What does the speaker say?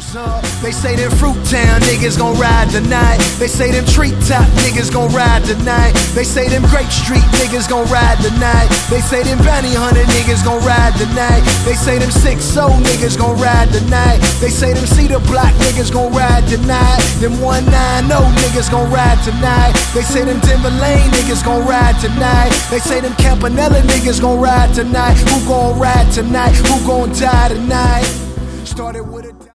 They say them Fruittown niggas gon' ride tonight. They say them Treetop niggas gon' ride tonight. They say them Grape Street niggas gon' ride tonight. They say them Bounty Hunter niggas gon' ride tonight. They say them 6-0 niggas gon' ride tonight. They say them Cedar Block niggas gon' ride tonight. Them 190 niggas gon' ride tonight. They say them Denver Lane niggas gon' ride tonight. They say them Campanella niggas gon' ride tonight. Who gon' ride tonight? Who gon' die tonight? Started with a